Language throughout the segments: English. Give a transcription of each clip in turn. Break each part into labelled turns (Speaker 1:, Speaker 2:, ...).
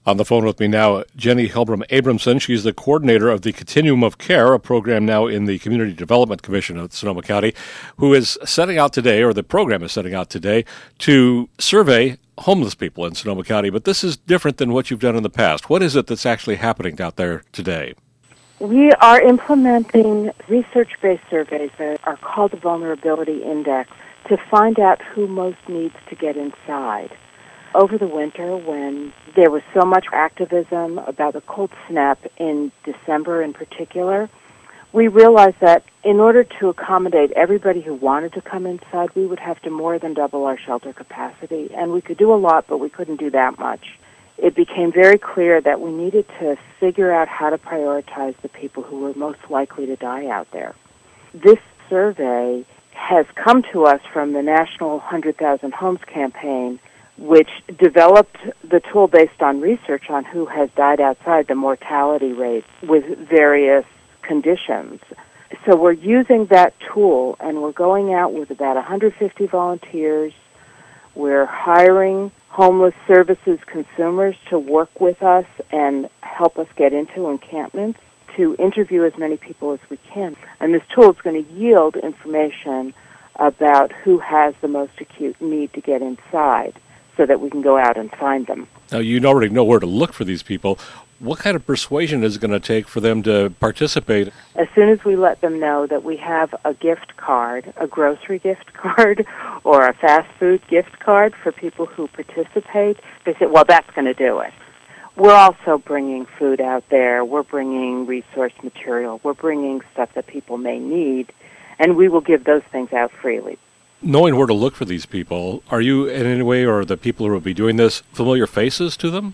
Speaker 1: On the phone with me now, Jenny Hellbrom Abramson. She's the coordinator of the Continuum of Care, a program now in the Community Development Commission of Sonoma County, who is setting out today, or the program is setting out today, to survey homeless people in Sonoma County. But this is different than what you've done in the past. What is it that's actually happening out there today?
Speaker 2: We are implementing research-based surveys that are called the Vulnerability Index to find out who most needs to get inside. Over the winter, when there was so much activism about the cold snap in December in particular, we realized that in order to accommodate everybody who wanted to come inside, we would have to more than double our shelter capacity. And we could do a lot, but we couldn't do that much. It became very clear that we needed to figure out how to prioritize the people who were most likely to die out there. This survey has come to us from the National 100,000 Homes campaign, which developed the tool based on research on who has died outside, the mortality rate with various conditions. So we're using that tool, and we're going out with about 150 volunteers. We're hiring homeless services consumers to work with us and help us get into encampments to interview as many people as we can. And this tool is going to yield information about who has the most acute need to get inside, so that we can go out and find them.
Speaker 1: Now, you already know where to look for these people. What kind of persuasion is it going to take for them to participate?
Speaker 2: As soon as we let them know that we have a gift card, a grocery gift card, or a fast food gift card for people who participate, they say, well, that's going to do it. We're also bringing food out there. We're bringing resource material. We're bringing stuff that people may need, and we will give those things out freely.
Speaker 1: Knowing where to look for these people, are you in any way, or the people who will be doing this, familiar faces to them?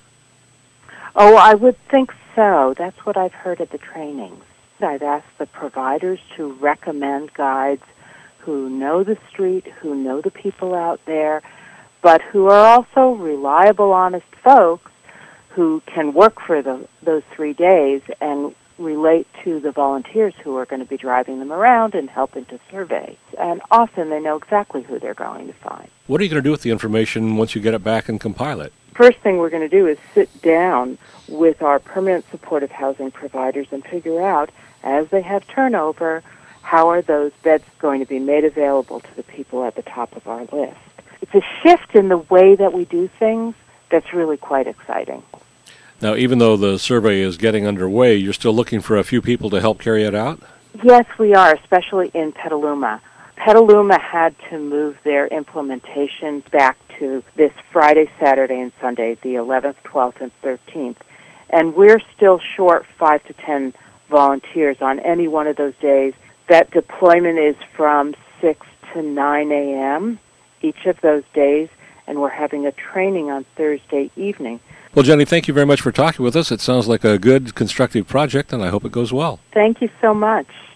Speaker 2: Oh, I would think so. That's what I've heard at the trainings. I've asked the providers to recommend guides who know the street, who know the people out there, but who are also reliable, honest folks who can work for those 3 days and relate to the volunteers who are going to be driving them around and helping to survey. And often they know exactly who they're going to find.
Speaker 1: What are you going to do with the information once you get it back and compile it?
Speaker 2: First thing we're going to do is sit down with our permanent supportive housing providers and figure out, as they have turnover, how are those beds going to be made available to the people at the top of our list. It's a shift in the way that we do things that's really quite exciting.
Speaker 1: Now, even though the survey is getting underway, you're still looking for a few people to help carry it out?
Speaker 2: Yes, we are, especially in Petaluma. Petaluma had to move their implementation back to this Friday, Saturday, and Sunday, the 11th, 12th, and 13th. And we're still short 5 to 10 volunteers on any one of those days. That deployment is from 6 to 9 a.m. each of those days, and we're having a training on Thursday evening.
Speaker 1: Well, Jenny, thank you very much for talking with us. It sounds like a good, constructive project, and I hope it goes well.
Speaker 2: Thank you so much.